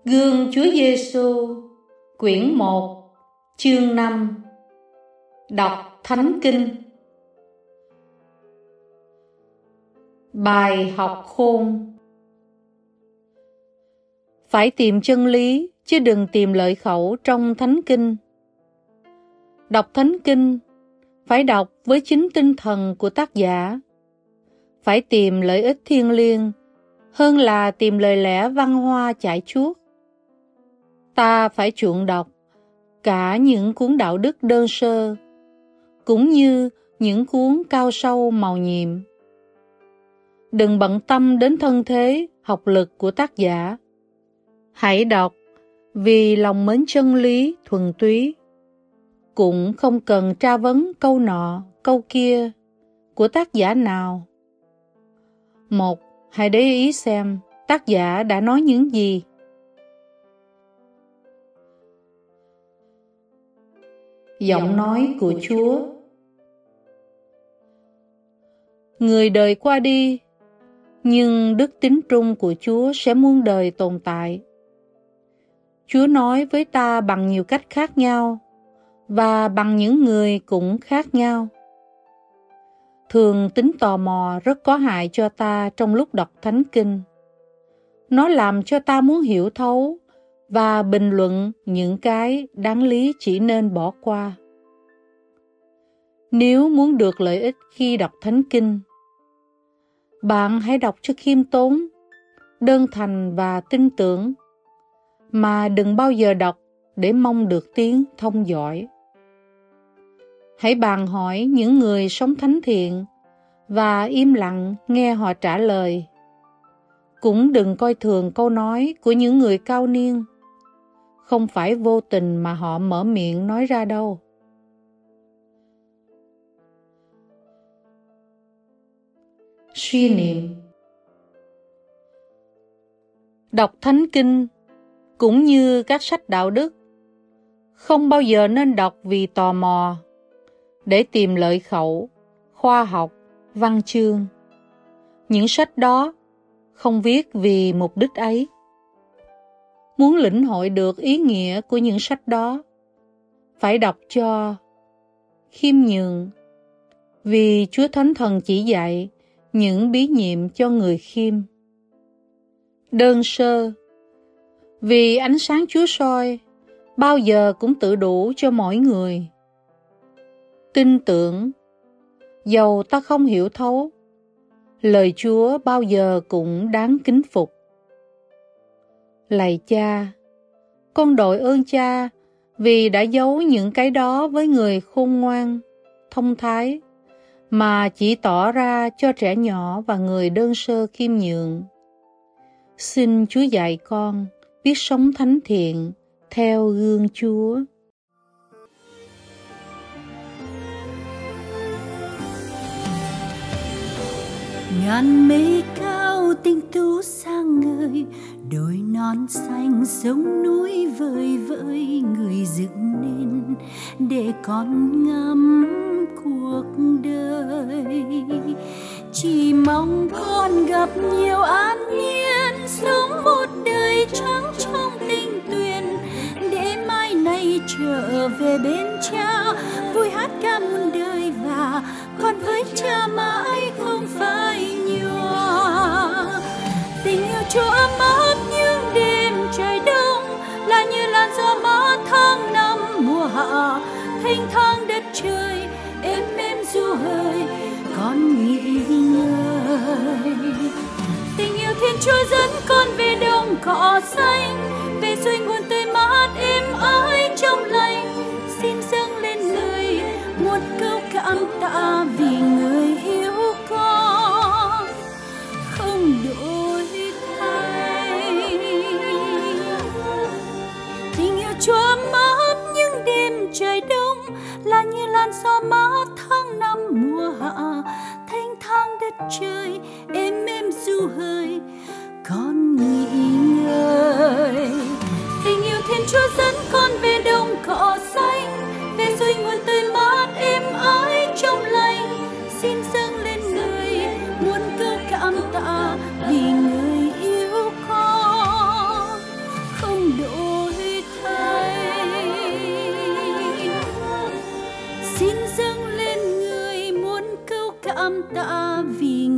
Gương Chúa Giêsu, quyển 1, chương 5. Đọc Thánh Kinh. Bài học khôn. Phải tìm chân lý, chứ đừng tìm lợi khẩu trong Thánh Kinh. Đọc Thánh Kinh, phải đọc với chính tinh thần của tác giả. Phải tìm lợi ích thiêng liêng, hơn là tìm lời lẽ văn hoa chải chuốt. Ta phải chuộng đọc cả những cuốn đạo đức đơn sơ, cũng như những cuốn cao sâu màu nhiệm. Đừng bận tâm đến thân thế, học lực của tác giả. Hãy đọc vì lòng mến chân lý thuần túy. Cũng không cần tra vấn câu nọ, câu kia của tác giả nào. Một, hãy để ý xem tác giả đã nói những gì. Giọng nói của Chúa. Người đời qua đi, nhưng đức tín trung của Chúa sẽ muôn đời tồn tại. Chúa nói với ta bằng nhiều cách khác nhau, và bằng những người cũng khác nhau. Thường tính tò mò rất có hại cho ta trong lúc đọc Thánh Kinh. Nó làm cho ta muốn hiểu thấu và bình luận những cái đáng lý chỉ nên bỏ qua. Nếu muốn được lợi ích khi đọc Thánh Kinh, bạn hãy đọc cho khiêm tốn, đơn thành và tin tưởng, mà đừng bao giờ đọc để mong được tiếng thông giỏi. Hãy bàn hỏi những người sống thánh thiện và im lặng nghe họ trả lời. Cũng đừng coi thường câu nói của những người cao niên. Không phải vô tình mà họ mở miệng nói ra đâu. Suy niệm. Đọc Thánh Kinh cũng như các sách đạo đức, không bao giờ nên đọc vì tò mò, để tìm lợi khẩu, khoa học, văn chương. Những sách đó không viết vì mục đích ấy. Muốn lĩnh hội được ý nghĩa của những sách đó, phải đọc cho khiêm nhường, vì Chúa Thánh Thần chỉ dạy những bí nhiệm cho người khiêm. Đơn sơ, vì ánh sáng Chúa soi bao giờ cũng tự đủ cho mỗi người. Tin tưởng, dầu ta không hiểu thấu, lời Chúa bao giờ cũng đáng kính phục. Lạy Cha, con đội ơn Cha vì đã giấu những cái đó với người khôn ngoan, thông thái, mà chỉ tỏ ra cho trẻ nhỏ và người đơn sơ khiêm nhường. Xin Chúa dạy con biết sống thánh thiện theo gương Chúa. Ngàn mây cao tinh tú sang ngời, đồi non xanh sông núi vời vợi, người dựng nên để con ngắm cuộc đời. Chỉ mong con gặp nhiều an nhiên, sống một đời trắng trong tinh tuyền, để mai này trở về bên Cha, vui hát ca muôn đời và con với Cha mãi không phai nhòa. Tình yêu Chúa ấm áp những đêm trời đông, là như làn gió mát tháng năm mùa hạ, thanh thang đất trời êm êm du hơi, con nghỉ ngơi. Tình yêu Thiên Chúa dẫn con về đồng cỏ xanh, về suối nguồn tươi mát êm ái trong lành. Xin dâng lên lời muôn câu cảm tạ vì người yêu con không đổi thay. Tình yêu Chúa ấm áp những đêm trời đông, là như làn gió mát tháng năm mùa hạ, thanh thang đất trời êm êm du hơi, con nghỉ ngơi. Tình yêu Thiên Chúa dẫn con về đồng cỏ xanh, về suối nguồn tươi mát êm ái trong lành. Xin dâng lên người muôn câu cảm tạ vì người yêu con không cảm tạ vì